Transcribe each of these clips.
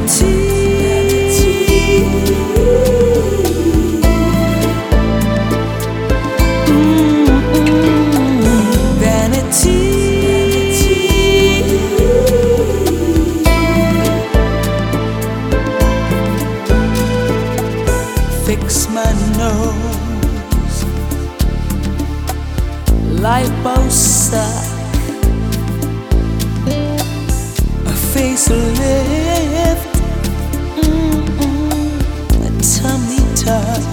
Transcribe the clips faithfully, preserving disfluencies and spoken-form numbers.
Vanity. Fix my nose, liposuck, a facelift, mm-mm, a tummy tuck,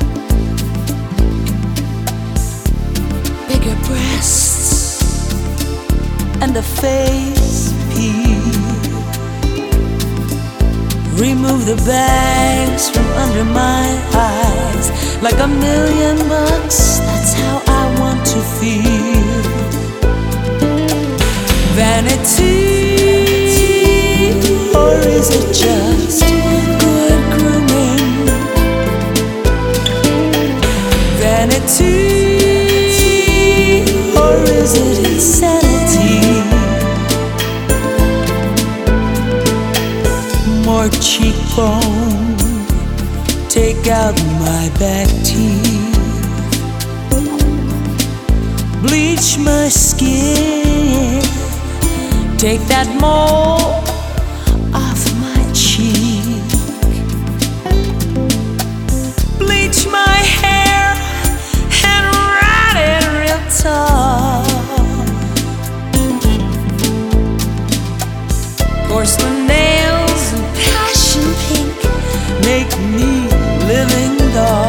bigger breasts, and a face peel. Remove the bags from under my eyes, like a million bucks, that's how I want to feel. Vanity, or is it just good grooming? Vanity, or is it insanity? More cheekbone, take out my back teeth, bleach my skin, take that mole off my cheek, bleach my hair and ride it real tall, porcelain nails, make me living doll.